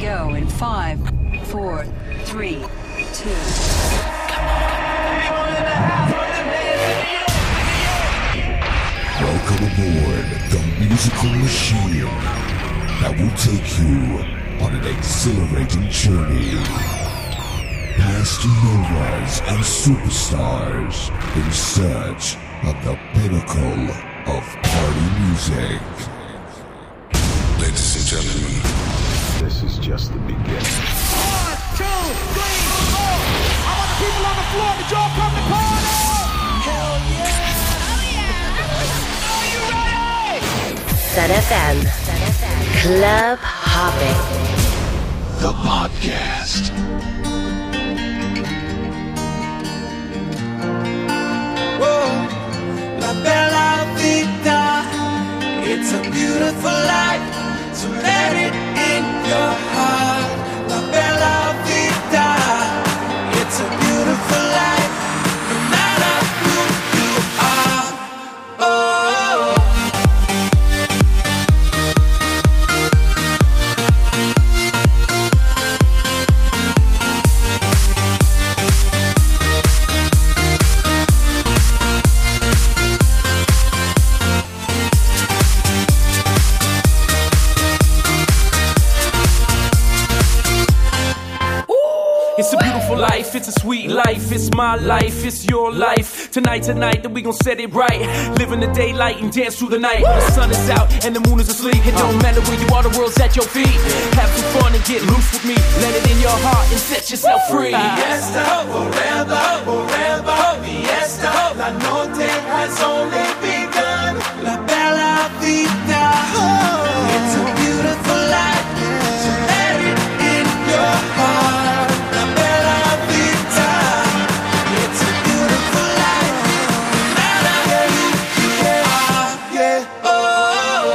go in 5, 4, 3, 2. Welcome aboard the musical machine that will take you on an exhilarating journey past novas and superstars in search of the pinnacle of party music. Ladies and gentlemen, this is just the beginning. 1, 2, 3, 4. I want the people on the floor to y'all come to party. Hell yeah! ZFM. Club Hopping. The podcast. Whoa, la bella vita. It's a beautiful life, so let it in your heart. La bella vita. It's a beautiful life, no matter who you are. Oh. It's a beautiful life, it's a sweet life, it's my life, it's your life. Tonight, that we gon' set it right. Live in the daylight and dance through the night. When the sun is out and the moon is asleep, it don't matter where you are, the world's at your feet. Have some fun and get loose with me. Let it in your heart and set yourself free. Fiesta, forever, forever. Fiesta, la noche has only begun. La bella vita. It's a beautiful life, so let it in your heart. La bella vita. It's a beautiful life, no matter who you are. Yeah, oh.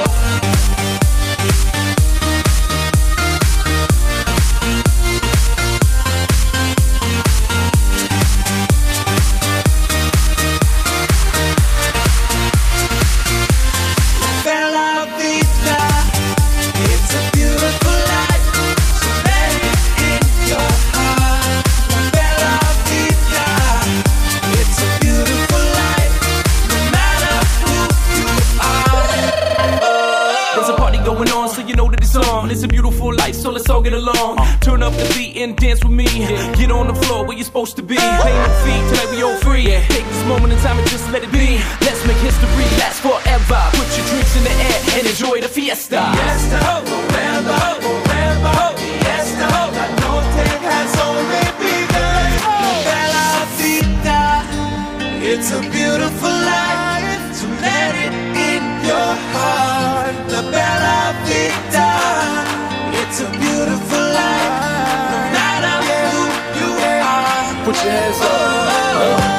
Bella vita, it's a beautiful life, so let it in your heart. Bella vita, it's a beautiful life, no matter who you are. There's a party going on, so you know that it's on. It's a beautiful life, so let's all get along. Turn up the beat and dance with me. Get on the floor where you're supposed to be. Playing the feet tonight we all free. Take this moment in time and just let it be. Let's make history last forever. Put your drinks in the air and enjoy the fiesta. Fiesta, forever, forever. Fiesta, la noche has only begun. Bella vita, it's a beautiful life, so let it in your heart. La bella vita, it's a beautiful life, no matter who you are. Put your hands up.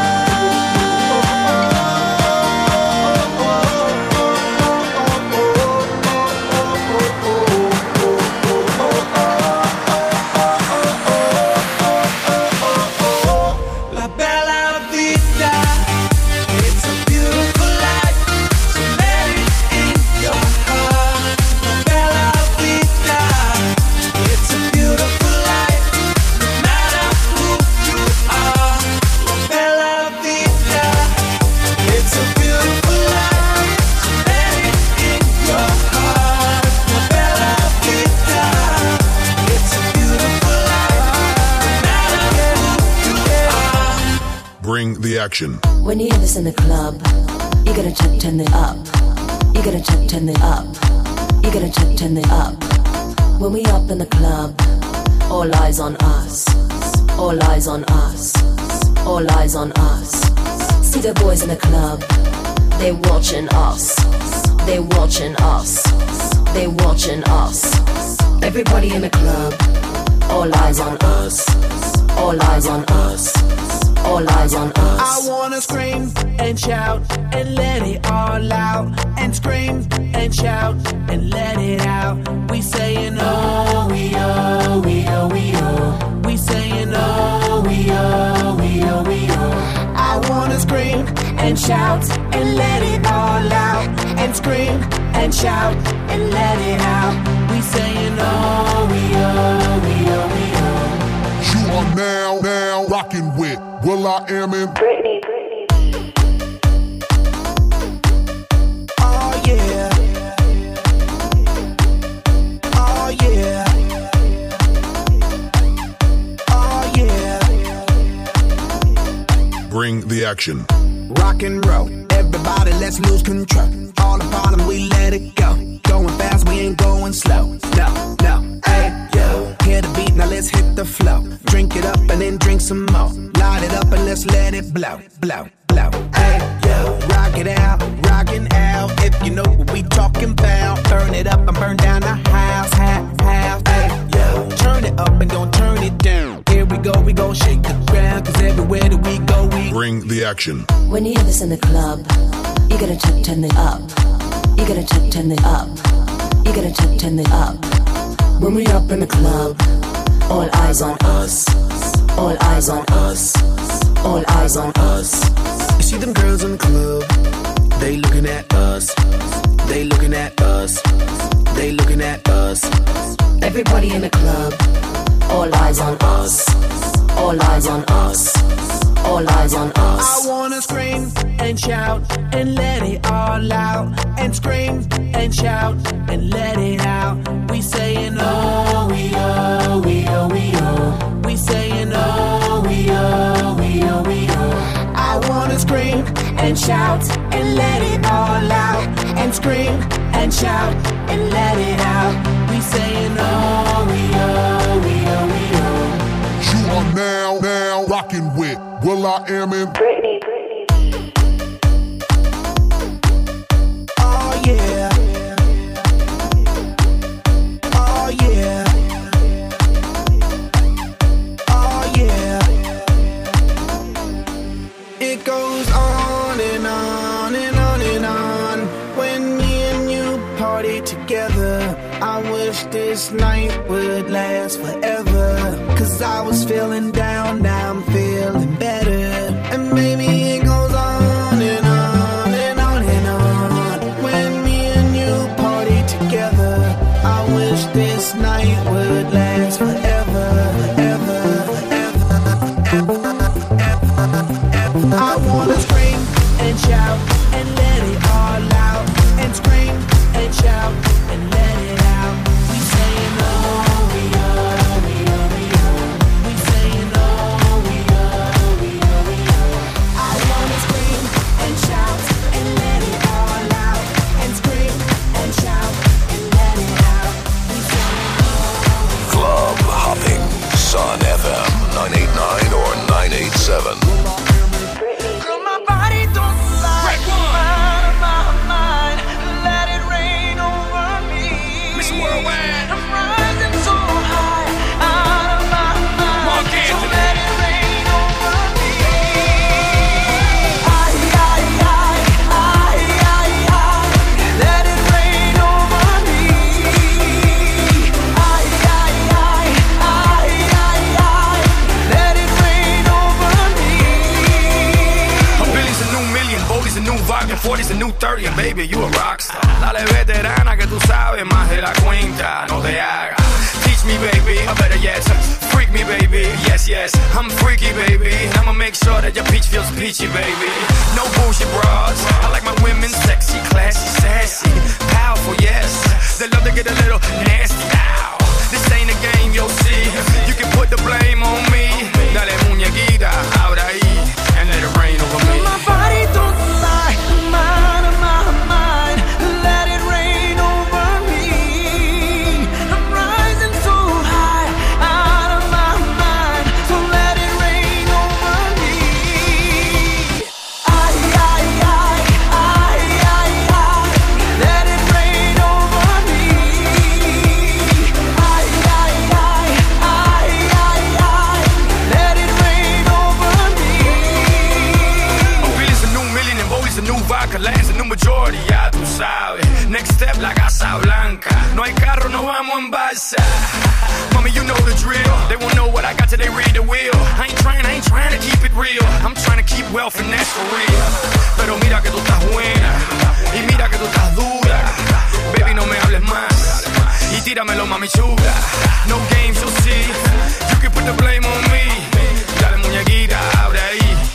La bella vita, it's a beautiful life, so let it in your heart. La bella vita, it's a beautiful life, no matter who you are. La bella vita, it's a beautiful life, so let it in your heart. La bella vita, it's a beautiful life, no matter who you are. bring the action. When you hear this in the club, you gotta check, turn it up. You gotta check, turn it up. You gotta check, turn it up. When we up in the club, all eyes on us. All eyes on us. All eyes on us. See the boys in the club, they watching us. They watching us. They watching us. Everybody in the club, all eyes on us. All eyes on us. All eyes on us. I wanna scream and shout and let it all out. And scream and shout and let it out. We saying oh, we oh, we oh, we oh. We saying oh, we oh, we oh, we oh. I wanna scream and shout and let it all out. And scream and shout and let it out. We saying oh, we oh. I am in Britney. Oh yeah. Oh yeah. Oh yeah. Bring the action. Rock and roll, everybody let's lose control. All the bottom we let it go. Going fast, we ain't going slow. No, hey, yo. Hear the beat, now let's hit the flow. Drink it up and then drink some more. Light it up and let's let it blow. Hey, yo. Rock it out, rockin' out. If you know what we talking about. Burn it up and burn down the house. Hey, yo. Turn it up and don't turn it down. Here we go, shake the ground. Cause everywhere that we go, we bring the action. When you hear this in the club, you gotta turn it up. You gotta turn it up. You gotta turn it up. When we up in the club, all eyes on us. All eyes on us. All eyes on us. You see them girls in the club, they looking at us. They looking at us. They looking at us. Everybody in the club, all eyes on us. All eyes on us. All eyes on us. I wanna scream and shout and let it all out. And scream and shout and let it out. We saying oh, we oh, we oh, we oh. We saying oh, we oh, we oh, we oh. I wanna scream and shout and let it all out. And scream and shout and let it out. We saying oh, we oh, we oh, we oh. You are now rocking with Will I Am in Britney. Oh yeah. Oh yeah. Oh yeah. It goes on and on and on and on. When me and you party together, I wish this night would last forever. Cause I was feeling down, now I'm feeling better. And maybe it goes on and on and on and on. When me and you party together, I wish this night would last forever, forever, forever, forever, forever. I wanna scream and shout and let it all out. And scream and shout and let it out. We saying oh, we oh, we oh, we oh. We saying oh, we oh, we oh, we oh. I wanna scream and shout and let it all out. And scream and shout and let it out. We saying oh, we Club Hopping, Sun FM 989 or 987. Girl, my body don't lie. Out of my mind, let it rain over me. Miss Worldwide. I'm rising so high, out of my mind. So let it rain over me. Let it rain over me. Let it rain over me. A billion's a new million, Boldy's a new vodka, 40's a new 30, and baby, you a rockstar. Dale veterana que tú sabes más de la cuenta, no te hagas. Teach me, baby, or better yet, freak me, baby. Yes, I'm freaky, baby. I'ma make sure that your peach feels peachy, baby. No bullshit bras. I like my women sexy, classy, sassy, powerful, yes. They love to get a little nasty. Ow. This ain't a game, you'll see. You can put the blame on me. Dale muñequita, ahora ahí, and let it rain over me. My body don't lie, I'm out of my mind. Let it rain over me. I'm rising so high, out of my mind. So let it rain over me. Let it rain over me. Let it rain over me. A billion's a new million, and Boldy's a new vodka, Lance a new majority, ya tú sabes. Next step, la Casa Blanca. No hay carro, no vamos en balsa. Mommy, you know the drill. They won't know what I got till they read the wheel. I ain't trying to keep it real. I'm trying to keep wealth and that's for real. Pero mira que tú estás buena y mira que tú estás dura. Baby, no me hables más y tíramelo, mami chula. No games, you'll see. You can put the blame on me. Dale muñequita, ahora ahí.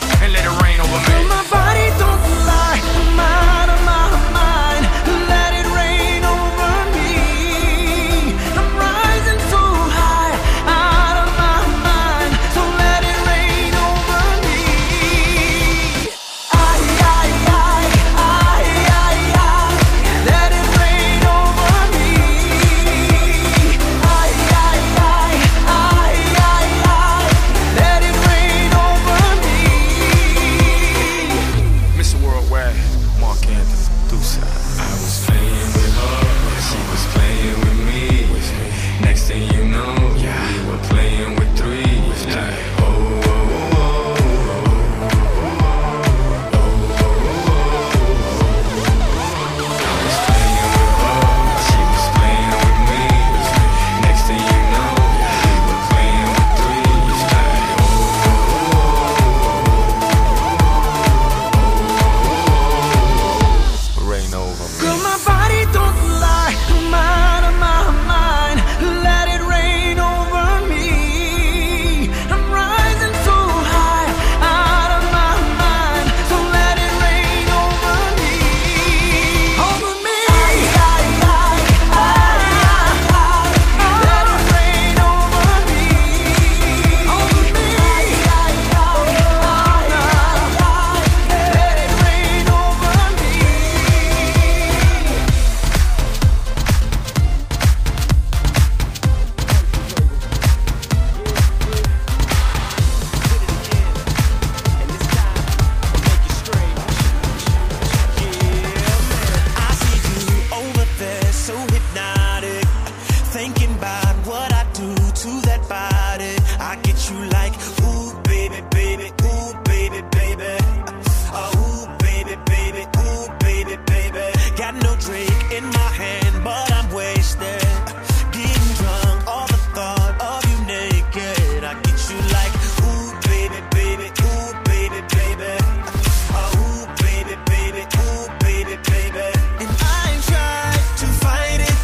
God, what I do to that body. I get you like, ooh, baby, baby, ooh, baby, baby. Ooh, baby, baby, ooh, baby, baby. Got no drink in my hand, but I'm wasted. Getting drunk, all the thought of you naked. I get you like, ooh, baby, baby, ooh, baby, baby. Ooh, baby, baby, ooh, baby, baby. And I tried to fight it,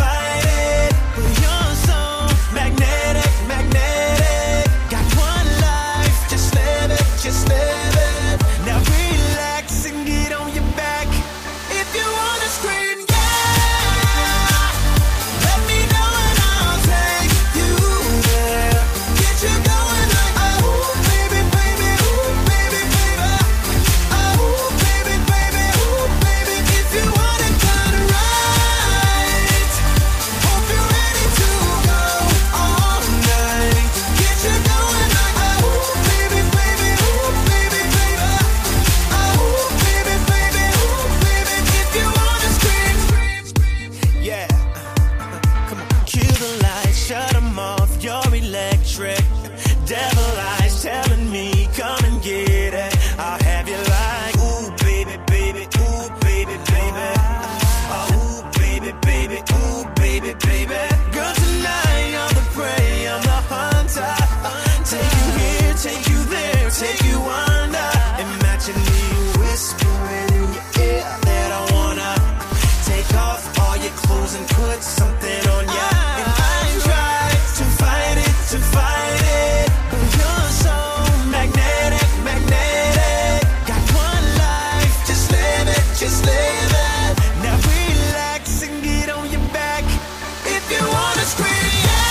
but you're so magnetic, magnetic. Got one life, just live it, just live it. Now relax and get on your back. If you wanna scream, yeah, let me know and I'll take you there. Get you going like, oh, baby, baby, ooh, baby, baby. Oh, baby, baby, ooh, baby. If you want it done right, hope you're ready to go all night. Get you going like, oh, baby, baby, ooh, baby, baby. Oh, baby, baby, ooh, baby. If you wanna scream, yeah. Come on, kill the lights, shut them off. You're electric. Devil eyes telling me, come and get it. I'll have you like, ooh, baby, baby, ooh, baby, baby. Ooh, baby, baby, ooh, baby, baby. Girl, tonight I'm the prey, I'm the hunter. Take you here, take you there, take you under. Imagine me whispering in your ear that I wanna take off all your clothes and put something on ya. And I tried to fight it, but you're so magnetic, magnetic. Got one life, just live it, just live it. Now relax and get on your back. If you wanna scream,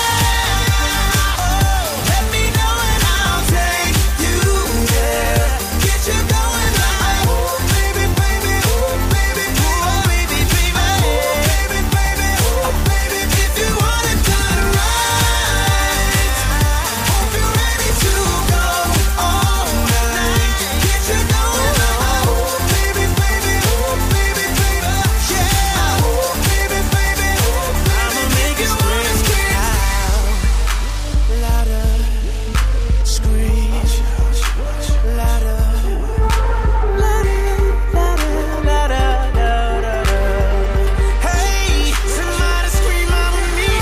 yeah, oh, let me know and I'll take you there. Get you going like, oh, baby, baby, oh, baby, oh, baby, baby, oh, baby, baby, oh, baby. If you want it done right, hope you're ready to go all night. Get you going like, oh, baby, baby, oh, baby, baby, yeah, oh, baby, baby, oh, baby. I'ma make it scream out louder, scream louder, louder. Hey, somebody scream out with me.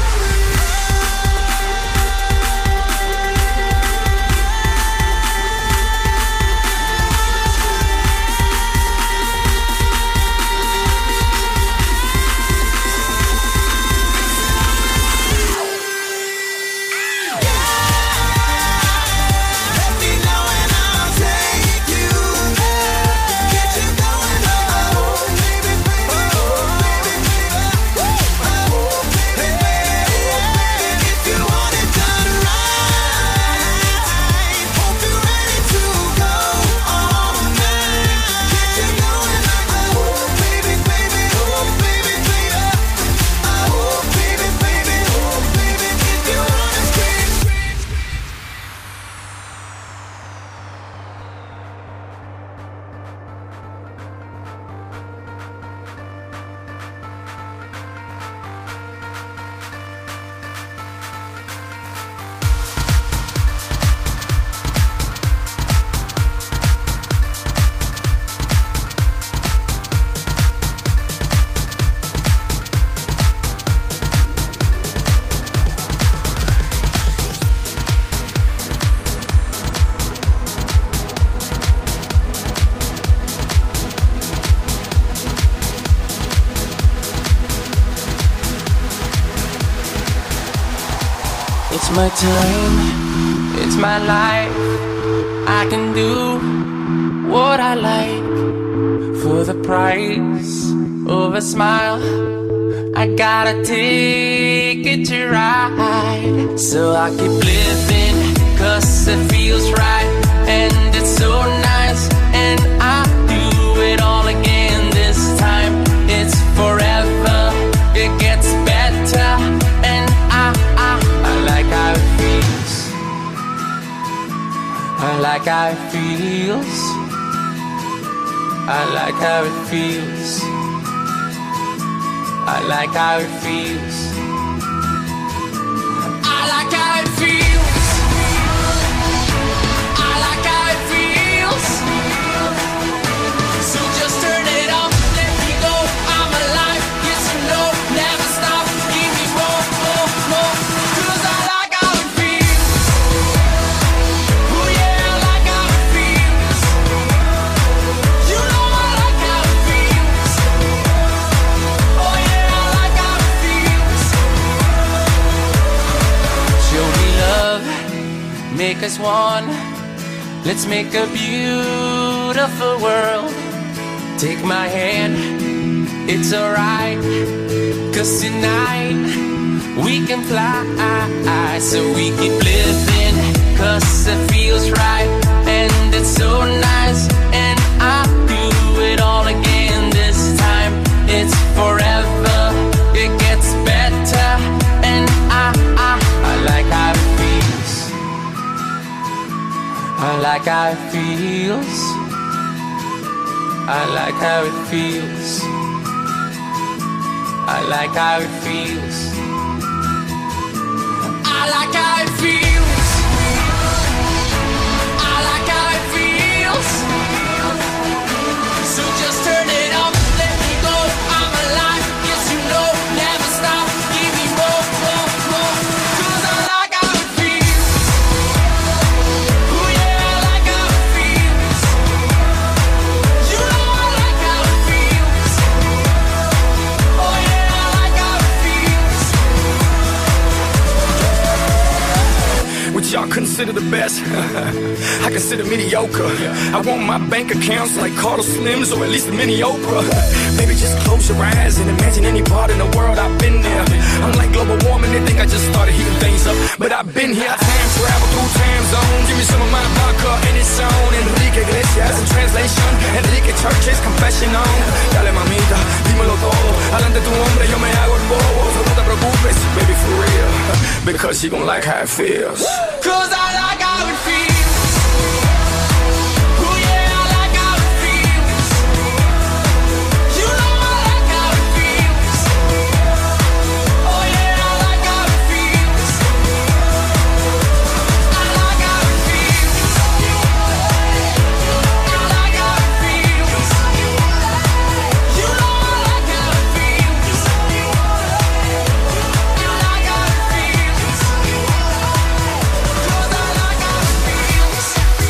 Let me know and I'll take you there. Get you going like, oh, baby, baby, oh, baby, baby. Oh, baby, baby. If you want it done right, hope you're ready to go all night. Get you going like, oh, baby, baby, oh, baby, baby. Oh, baby, baby, oh, baby. If you wanna scream. It's my time, it's my life. I can do what I like for the price of a smile. I got a ticket to ride, so I keep living 'cause it feels right and it's so nice. And I do it all again this time. It's forever, it gets better, and I like how it feels. I like how it feels. I like how it feels. I like how it feels. make us one. Let's make a beautiful world. Take my hand, it's alright. 'Cause tonight we can fly, so we keep living. 'Cause it feels right, and it's so nice. And I'll do it all again this time. It's forever, it gets better. And I like how it feels. I like how it feels. I like how it feels. I like how it feels. I like how it feels. I like how it feels. So just turn it up, let me go. I'm alive, yes you know. Never stop, give me more, more, more. 'Cause I like how it feels. Oh yeah, I like how it feels. You know I like how it feels. Oh yeah, I like how it feels. What y'all consider the best? I consider mediocre. I want my bank accounts like Carlos Slims, or at least a mini Oprah. Baby, just close your eyes and imagine any part in the world I've been there. I'm like global warming, they think I just started heating things up, but I've been here. I time travel through time zones. Give me some of my vodka in its own. Enrique Iglesias in translation, Enrique Church's confession on. Dale mamita, dímelo todo. Adelante tu hombre, yo me hago el bobo. So no te preocupes, baby, for real. Because you gon' like how it feels. 'Cause I like how it feels. Oh yeah, I like how it feels. You know I like how it feels. Oh yeah, I like how it feels. I like how it feels. I like how it feels. You know I like how it feels. I like how it feels. 'Cause I like how it feels.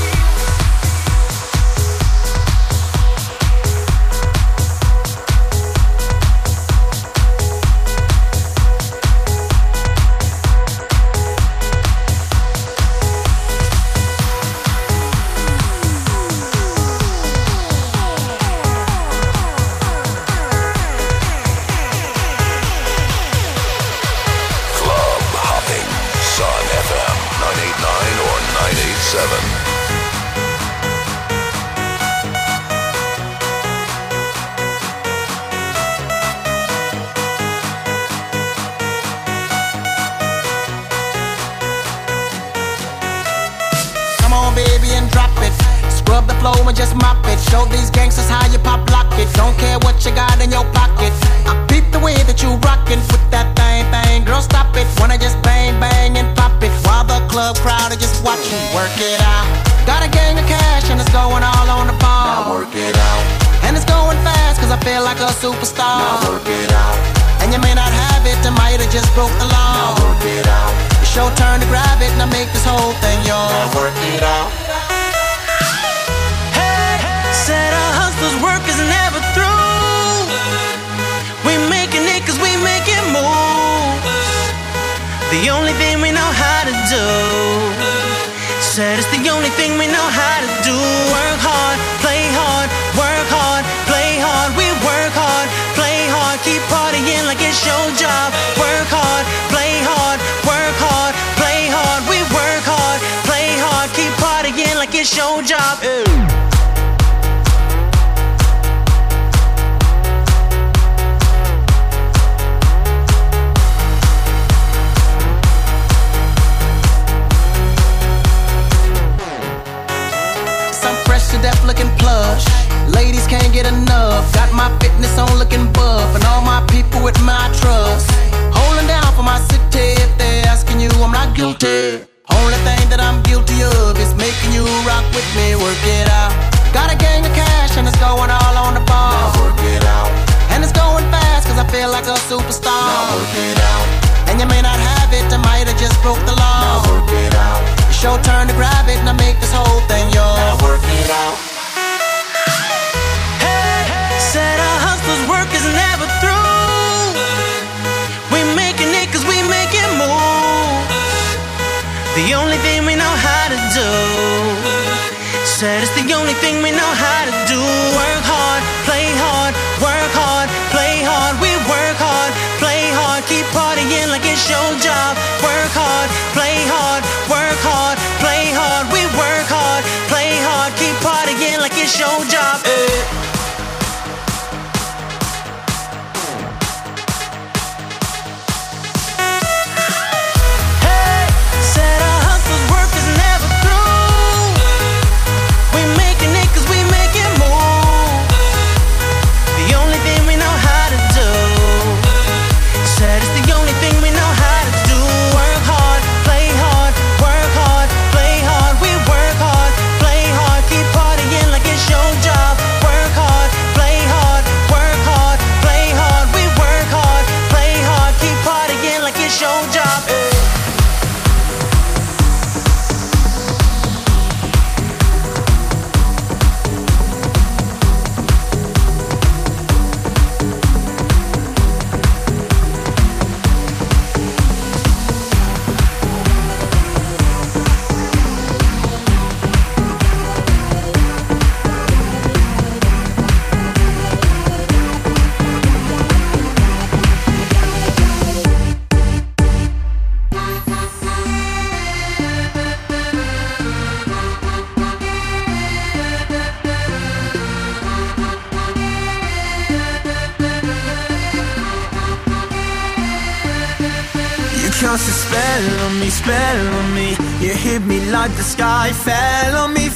Club hopping. Sun FM 989 or 987. Come on, baby, and drop it. Scrub the floor and just mop it. Show these gangsters how you pop lock it. Don't care what you got in your pocket. I peep the way that you rockin' with that thing. Girl, stop it. Wanna just bang, bang, and pop it. While the club crowd are just watching. Work it out. Got a gang of cash and it's going all on the ball. Now work it out. And it's going fast 'cause I feel like a superstar. Now work it out. And you may not have it, I might have just broke the law. Now work it out. It's your turn to grab it and I make this whole thing yours. Now work it out. Hey, said a hustler's work is never through. We making it 'cause we making moves. The only thing we know how to do. Said it's the only thing we know how to do. Work hard, play hard, work hard, play hard. We work hard, play hard, keep partying like it's your job. Work hard, play hard, work hard, play hard. We work hard, play hard, keep partying like it's your job. Some fresh to death looking plush. Ladies can't get enough. Got my fitness on looking buff. And all my people with my trust. Holding down for my city. If they're asking you, I'm not guilty. Only thing that I'm guilty of is making you rock with me. Work it out. Got a gang of cash and it's going all on the ball. Now work it out. And it's going fast 'cause I feel like a superstar. Now work it out. And you may not have it, I might have just broke the law. Now work it out. It's your turn to grab it and I make this whole thing yours. Now work it out. Hey, said a hustler's work is never through. We making it 'cause we making moves. The only thing we know how to to do. Said it's the only thing we know how to do. Work hard, play hard, work hard, play hard. We work hard, play hard, keep partying like it's your job. Work hard, play hard, work hard, play hard. We work hard, play hard, keep partying like it's your job. Cast a spell on me. You hit me like the sky fell on me.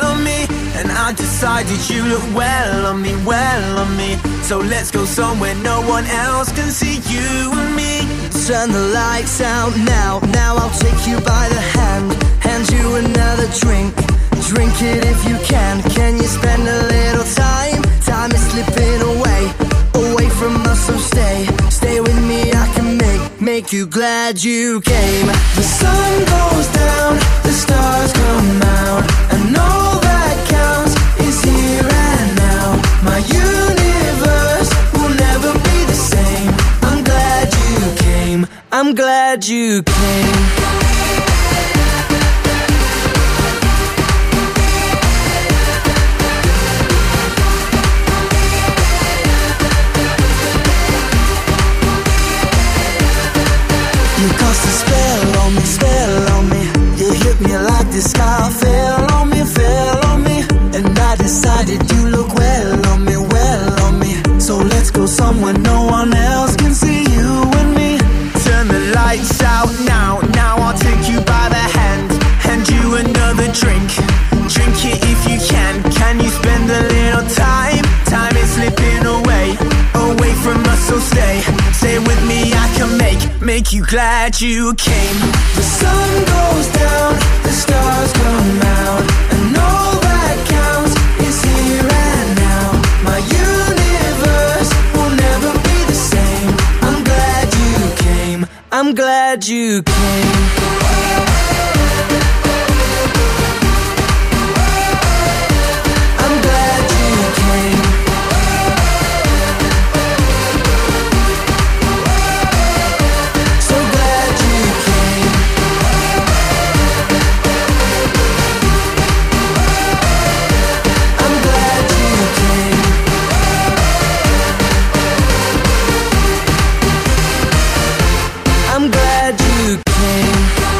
And I decided you look well on me. So let's go somewhere no one else can see you and me. Turn the lights out now. Now I'll take you by the hand you another drink. Drink it if you can. Can you spend a little time? Time is slipping away from us, so stay with me. I can make you glad you came. The sun goes down, the stars come out, and all that counts is here and now. My universe will never be the same. I'm glad you came. I'm glad you came. You cast a spell on me. You hit me like the sky fell on me. And I decided you look well on me. So let's go somewhere no one else can see you and me. Turn the lights out now. Now I'll take you by the hand you another drink. Drink it if you can. Can you spend a little time? Time is slipping away from us, so stay with me. I can make you glad you came. The sun goes down, the stars come out, and all that counts is here and now. My universe will never be the same. I'm glad you came. I'm glad you came. I'm glad you came.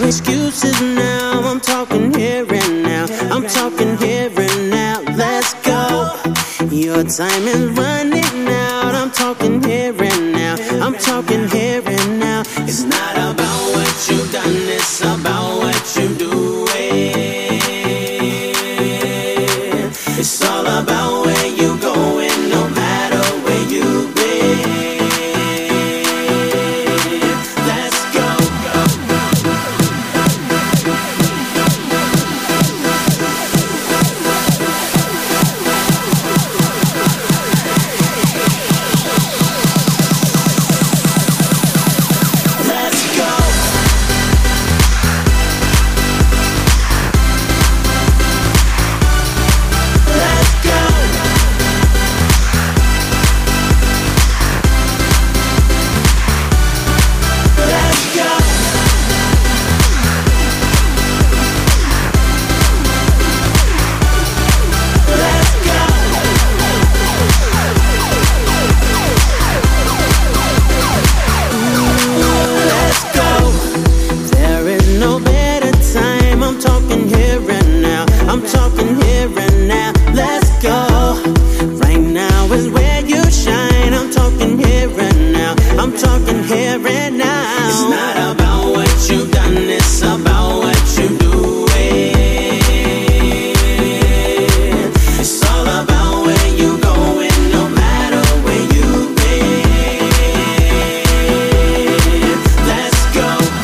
excuses now. I'm talking here and now. I'm talking here and now. Let's go. Your time is running out. I'm talking here and now. I'm talking here and now. It's not about what you've done, it's about what you do. It's all about where you going, no matter where you've been. Let's go. I'm talking here and now. Let's go. Right now is where you shine. I'm talking here and now. I'm talking here and now. It's not about what you've done, it's about what you do. It's all about where you going, no matter where you've been. Let's go.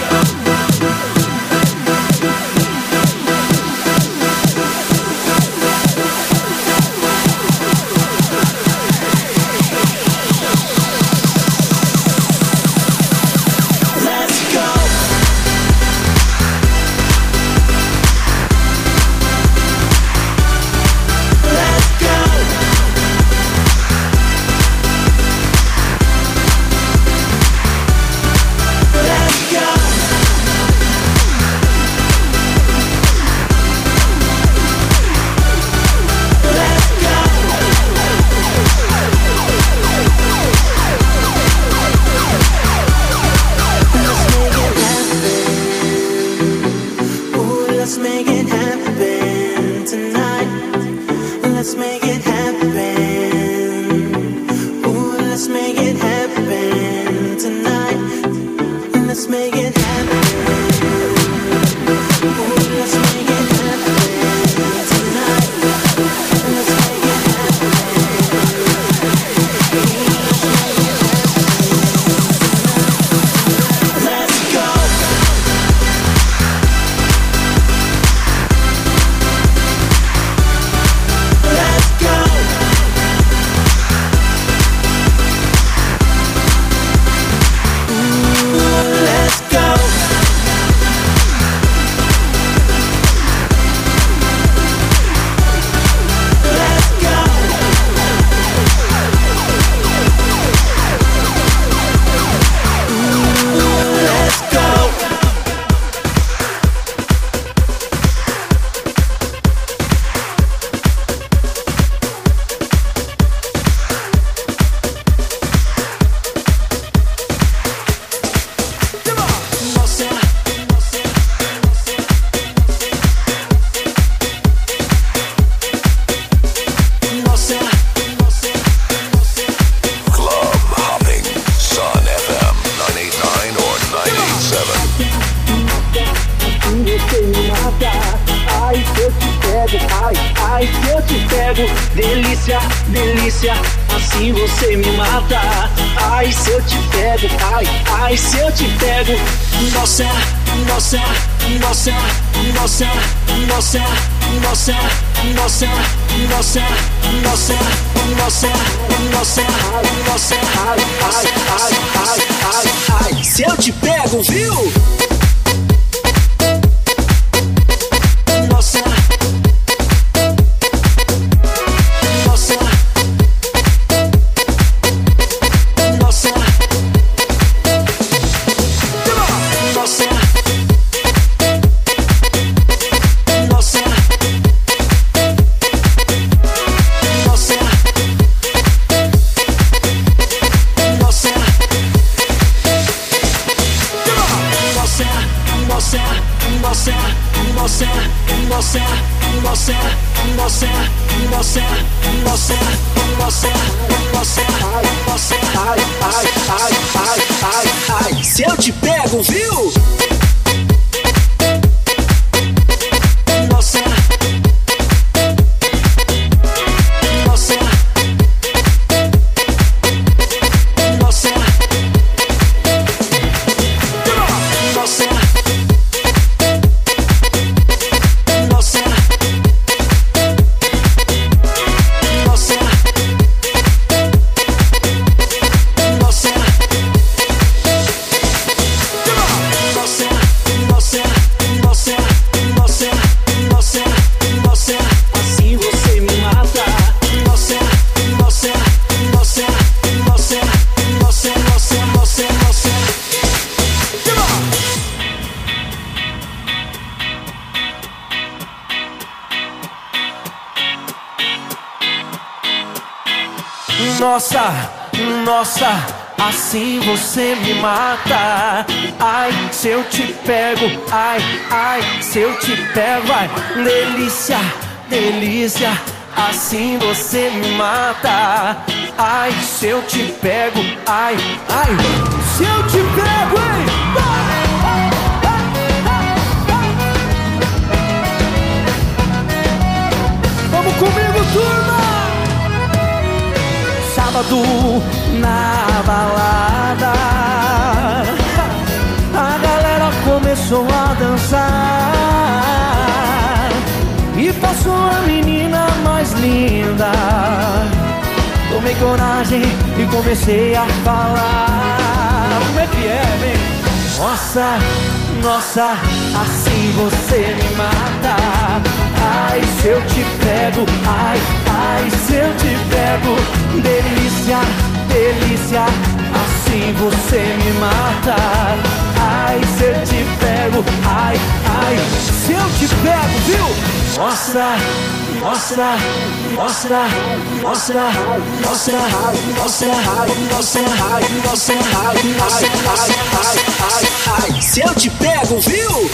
Let's make it happen tonight. Let's make it happen. Ooh, let's make it happen tonight. Let's make it happen. Ooh, let's make it happen tonight. Let's make it happen. Let's go. Ai, se eu te pego, delícia, delícia, assim você me mata. Ai, se eu te pego, ai, se eu te pego. Nossa, nossa, nossa, nossa, nossa, nossa, nossa, nossa, nossa, nossa, nossa, nossa, ai, ai, ai, ai, ai, ai, se eu te pego, viu? Nossa. Nossa, Se eu te pego, viu? Nossa, nossa, assim você me mata. Ai, se eu te pego, ai, ai, se eu te pego, ai, delícia, delícia, assim você me mata. Ai, se eu te pego, ai, ai, se eu te pego, hein? Vamos comigo, turma! Sábado na balada, a galera começou a dançar e passou a menina mais linda. Tomei coragem e comecei a falar. Como é que é, vem? Nossa, nossa, assim você me mata. Ai, se eu te pego, ai, ai, se eu te pego, delícia, delícia, assim você me mata. Ai, se eu te pego, ai, ai, se eu te pego, viu? Mostra, mostra, mostra, mostra, mostra, mostra, mostra, mostra, mostra, se eu te pego, viu?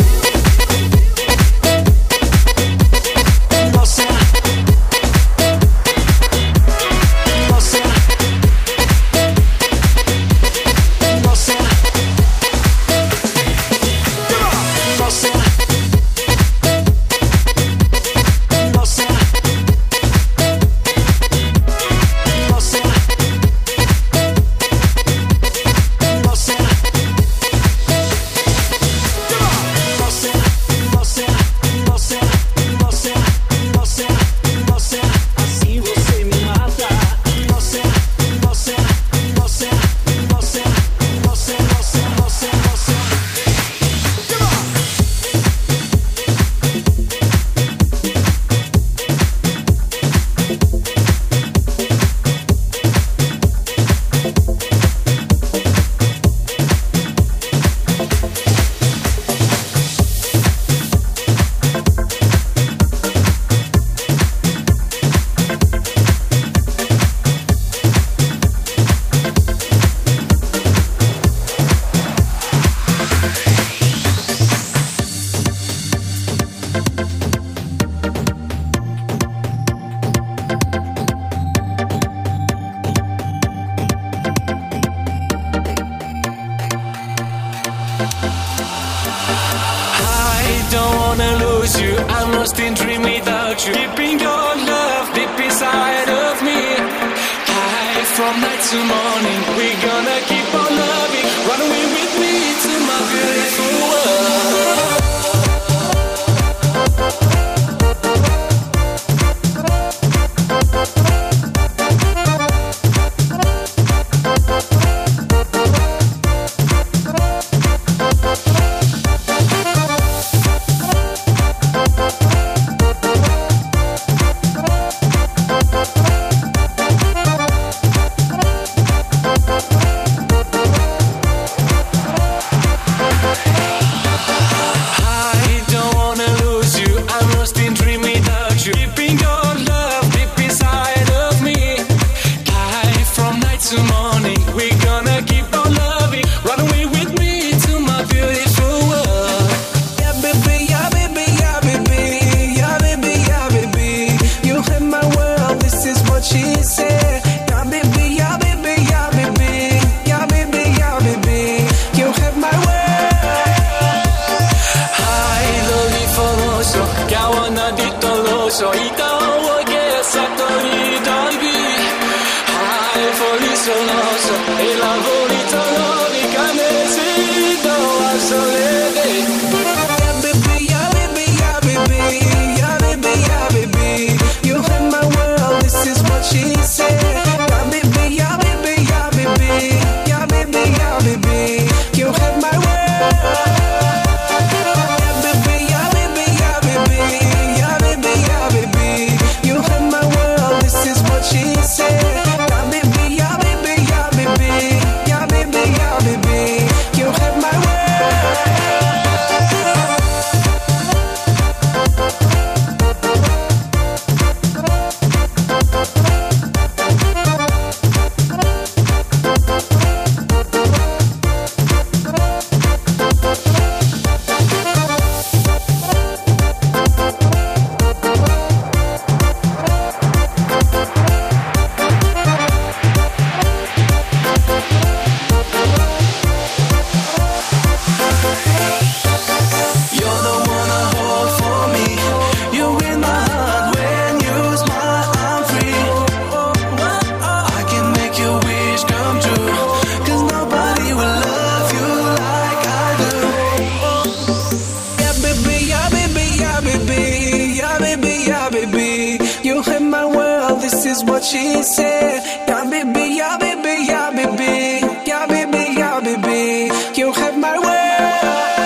そいたわけさとりだいび Hai felice nosso e la bonita l'unica necesito a solede Yeah baby, yeah baby, yeah baby, yeah baby, yeah baby You have my world, this is what she said Yeah baby, yeah baby, yeah baby, yeah baby, yeah baby You have my world She said, yeah baby, yeah baby, yeah baby, yeah baby, yeah baby, you have my She said, yeah baby, yeah baby, yeah baby, yeah baby, yeah baby, you have my world.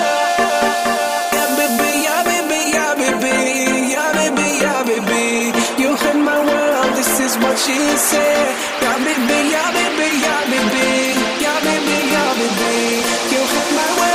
Yeah baby, yeah baby, yeah baby, yeah baby, yeah baby, you have my world. This is what she said. Yeah baby, yeah baby, yeah baby, yeah baby, yeah baby, you have my world.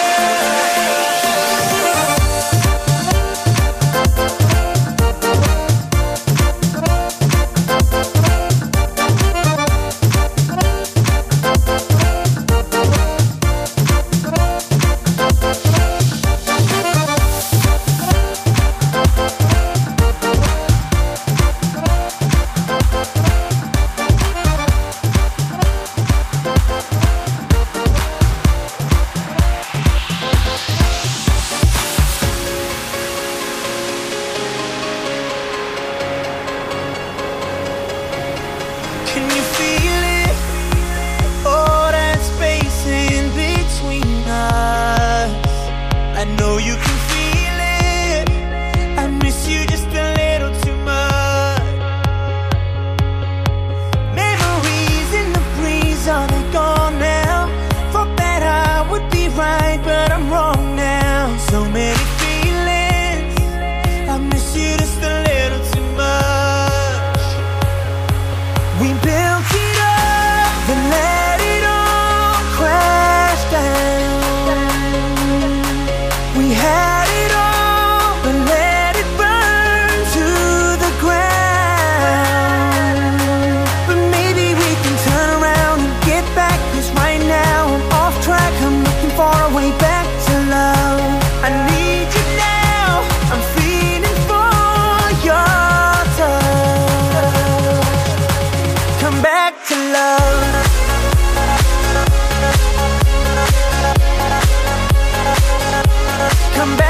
Come back.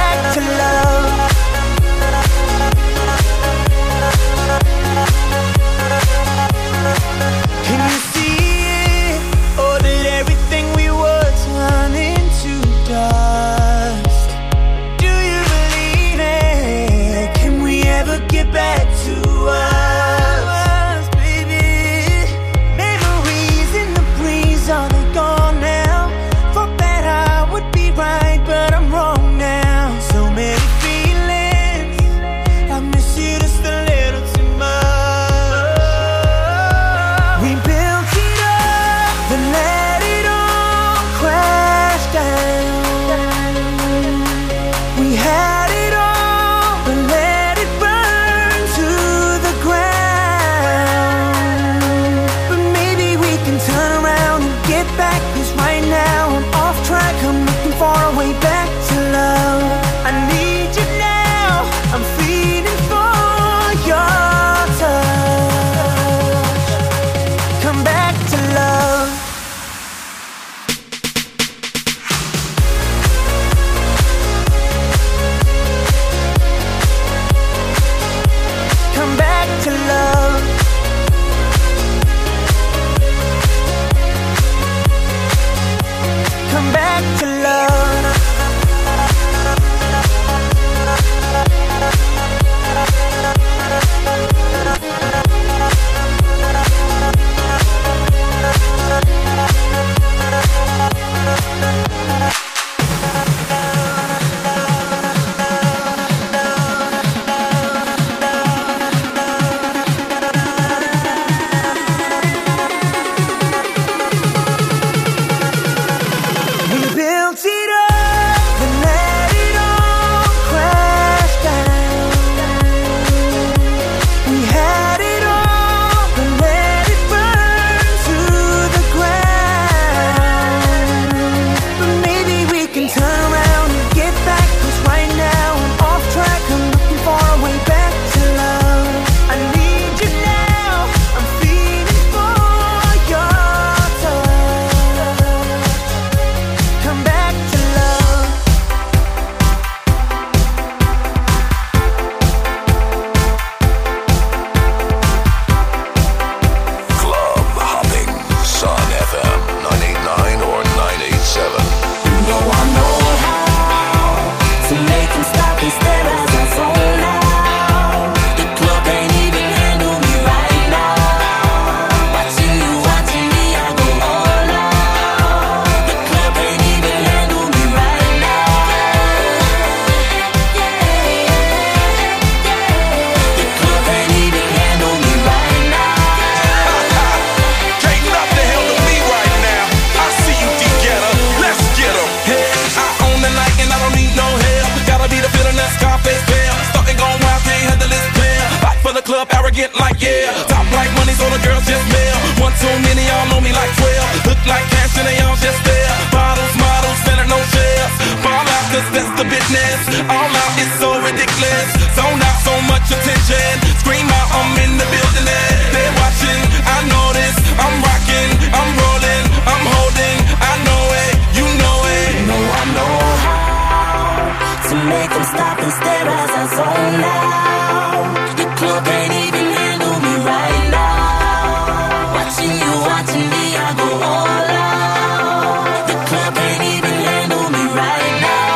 arrogant like yeah. Top like money, so the girls just mail. One too many, y'all know me like 12. Look like cash and they all just there. Bottles, models, better no shares. Fall out, cause that's the business. All out is so ridiculous. Zone out, so much attention. Scream out, I'm in the building. They're watching, I know this. I'm rocking, I'm rolling, I'm holding. I know it, you know it. You know I know how to make them stop and stare as I zone out. The club can't even handle me right now. Watching you, watching me, I go all out. The club can't even handle me right now.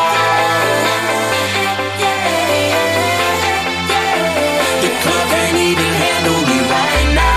The club can't even handle me right now.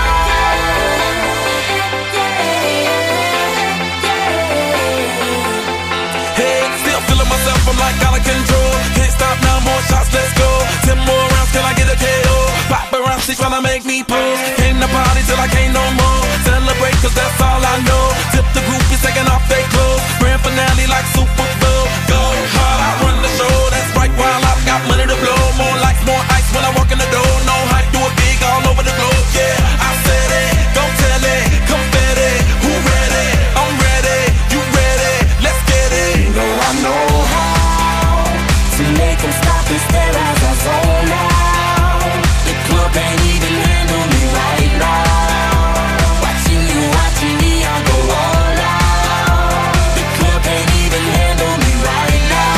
Hey, still feeling myself, I'm like out of control. Can't stop now, more shots, let's go. 10 more rounds till I get a KO. Paparazzi tryna make me pose. Came to party till I can't no more. Celebrate cause that's all I know. Tip the groupies taking off their clothes. Grand finale like Super Bowl. Go hard, I run the show. That's right, while I've got money to blow. More lights, more ice when I walk in the door. No hype, do it big all over the globe. Yeah, I said it, go tell it. Confetti, who ready? I'm ready, you ready? Let's get it. You know I know how to make them stop and stare as I zone out. The club can't even handle me right now. Watching you, watching me, I go all out. The club can't even handle me right now.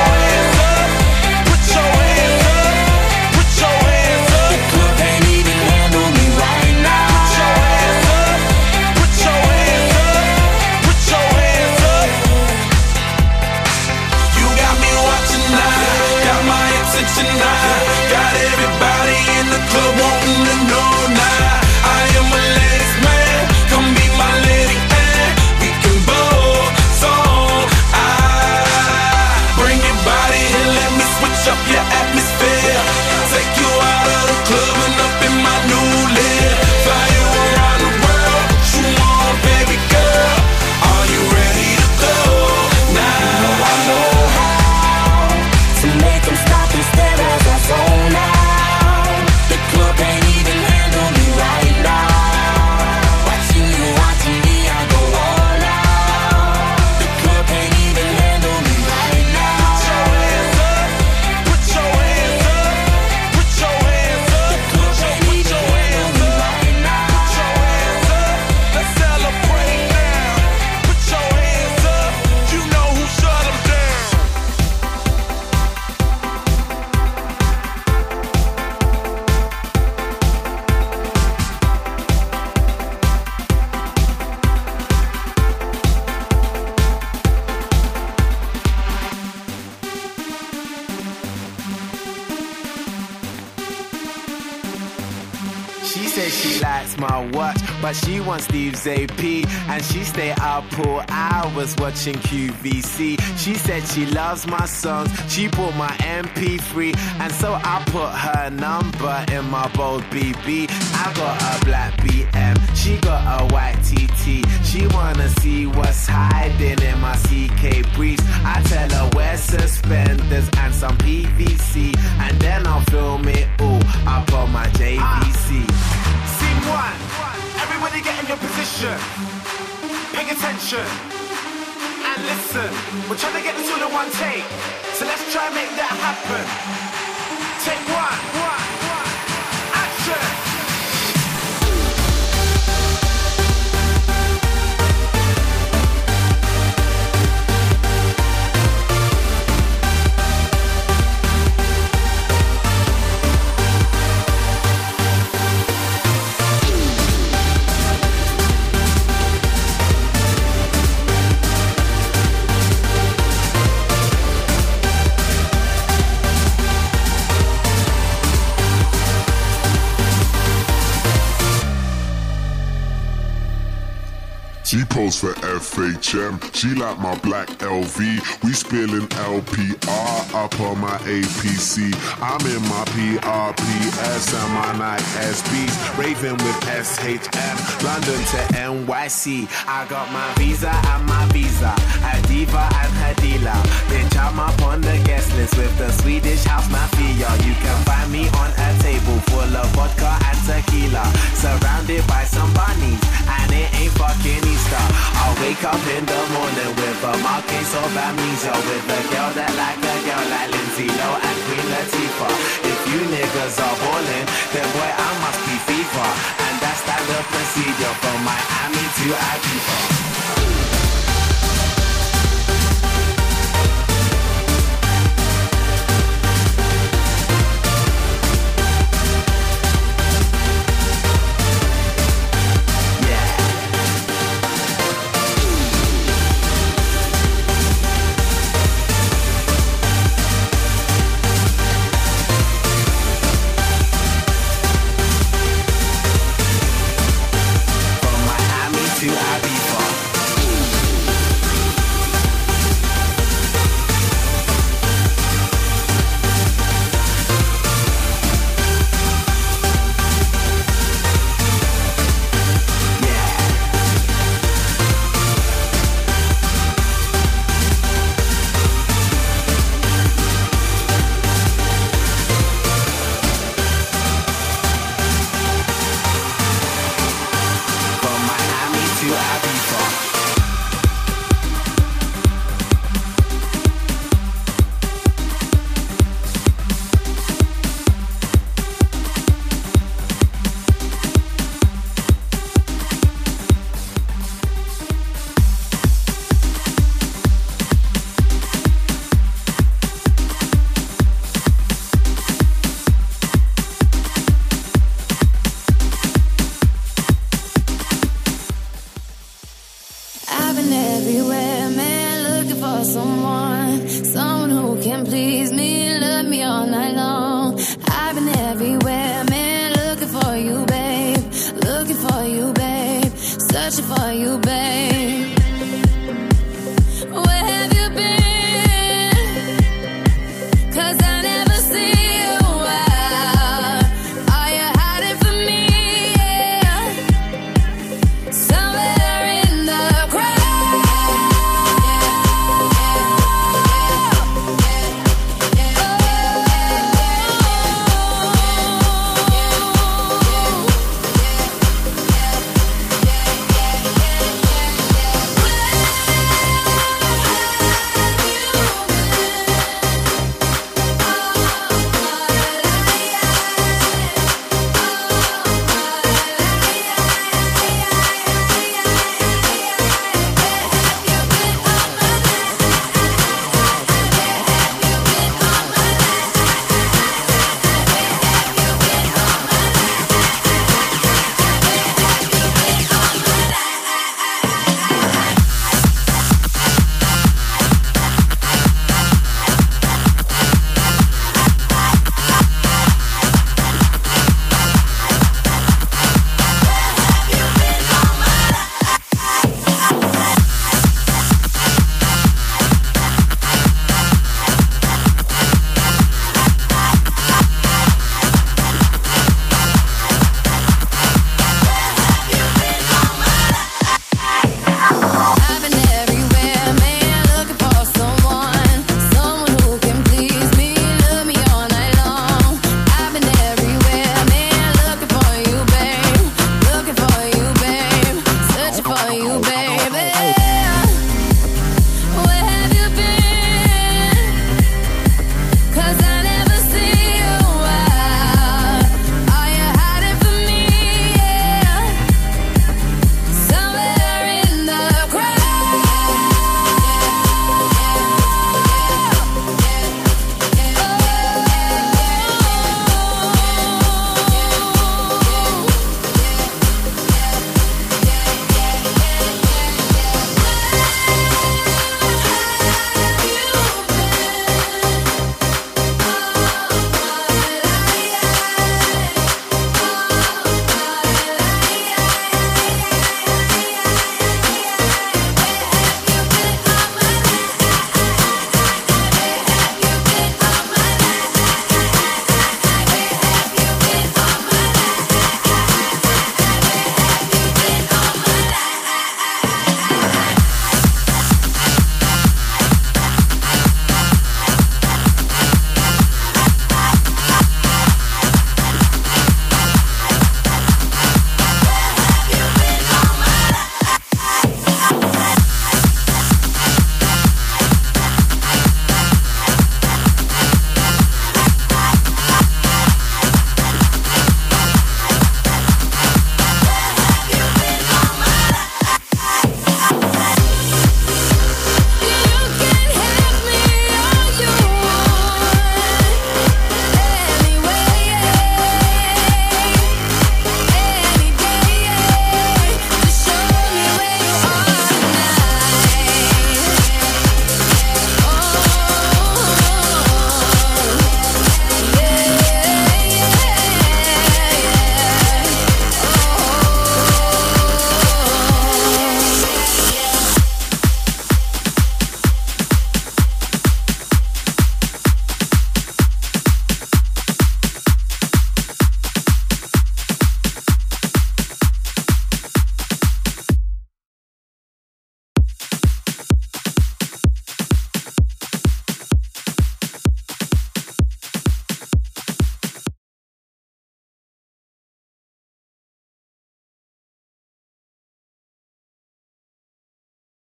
Put your hands up, put your hands up. The club can't even handle me right now. Put your hands up, put your hands up. You got me watching now, got my attention now. Got everybody in the club wanting to know now. I am a ladies man, come be my lady and we can both song. Bring your body and let me switch up your atmosphere. Take you out of the club and up in my new live. Fly you around the world, you on baby girl. Are you ready to go now? I know how to make them stop and stare as I zone out. The club can't even handle me right now. Watching you, watching me, I go all out. The club can't even handle me right now. Put your hands up, put your hands up. The club can't even handle me right now. Put your hands up, let's celebrate now. Put your hands up, you know who shut them down. She says she likes my watch, but she wants Steve's AP. And she stay up all hours watching QVC. She said she loves my songs, she bought my MP3. And so I put her number in my bold BB. I got a black BM, she got a white TT. She wanna see what's hiding in my CK briefs. I tell her wear suspenders and some PVC. And then I'll film it all up on my JVC. Scene one, everybody get in your position. Pay attention and listen. We're trying to get this all in one take, so let's try and make that happen. Take one, action. She posed for FHM, she like my black LV. We spilling LPR up on my APC. I'm in my PRPS and my Nike SBs. Raving with SHM, London to NYC. I got my visa and my visa, a diva and her dealer. Bitch, I'm up on the guest list with the Swedish house mafia. You can find me on a table full of vodka and tequila. Okay, so that means you're with a girl that like a girl like Lindsay Lohan and Queen Latifah. If you niggas are ballin', then boy I must be FIFA. And that's standard procedure from Miami to Ibiza.